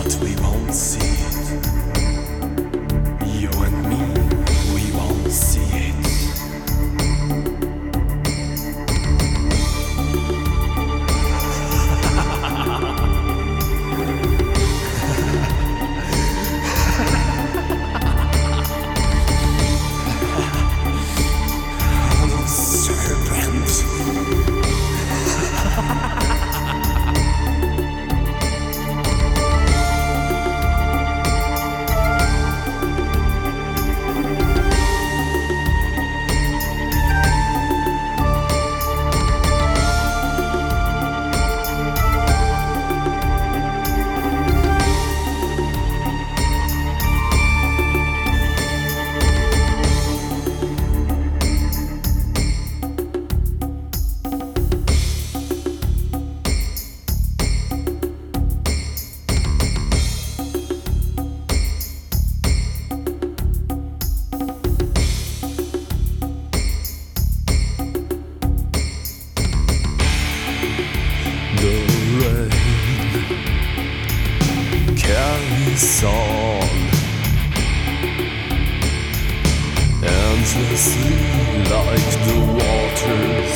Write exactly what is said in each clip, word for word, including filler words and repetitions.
but we won't see it. You and me, we won't see it. On endlessly like the waters,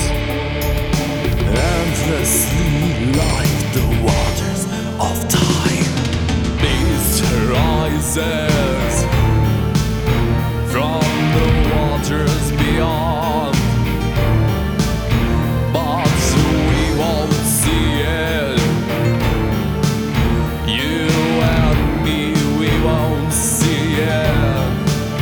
endlessly like the waters of time. Beast rises from the waters beyond, but we won't see it. You won't see it.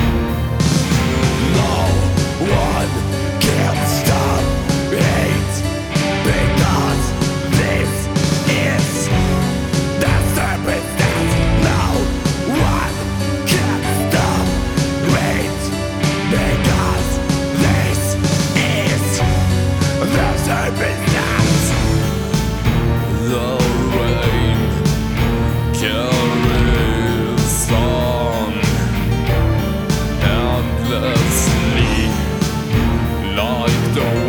No one can stop it, because this is the circumstance. No one can stop it, because this is the circumstance. The rain carries on endlessly like the